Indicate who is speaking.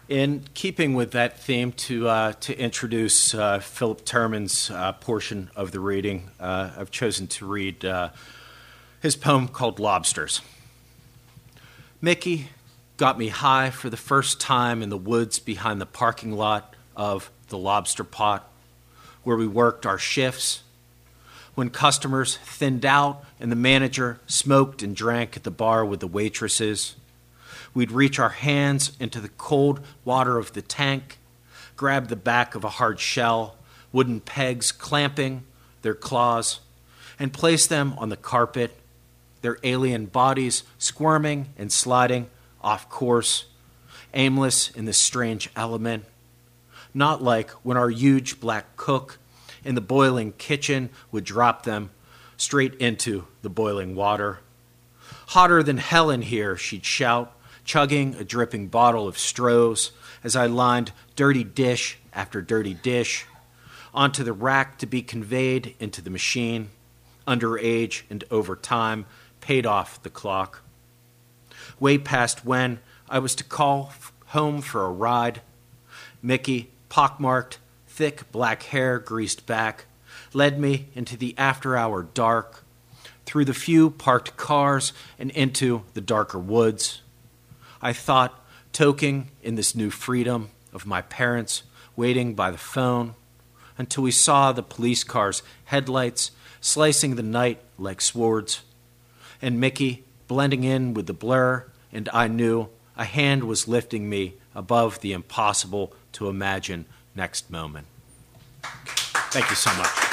Speaker 1: In keeping with that theme, to introduce Philip Terman's portion of the reading, I've chosen to read his poem called Lobsters. Mickey got me high for the first time in the woods behind the parking lot of the Lobster Pot, where we worked our shifts. When customers thinned out and the manager smoked and drank at the bar with the waitresses, we'd reach our hands into the cold water of the tank, grab the back of a hard shell, wooden pegs clamping their claws, and place them on the carpet, their alien bodies squirming and sliding off course, aimless in this strange element. Not like when our huge black cook in the boiling kitchen would drop them straight into the boiling water. Hotter than hell in here, she'd shout, chugging a dripping bottle of Stroh's as I lined dirty dish after dirty dish onto the rack to be conveyed into the machine. Underage and over time paid off the clock. Way past when I was to call home for a ride. Mickey, pockmarked, thick black hair greased back, led me into the after-hour dark, through the few parked cars and into the darker woods. I thought, toking in this new freedom of my parents waiting by the phone, until we saw the police cars' headlights slicing the night like swords, and Mickey blending in with the blur, and I knew a hand was lifting me above the impossible to imagine next moment. Thank you so much.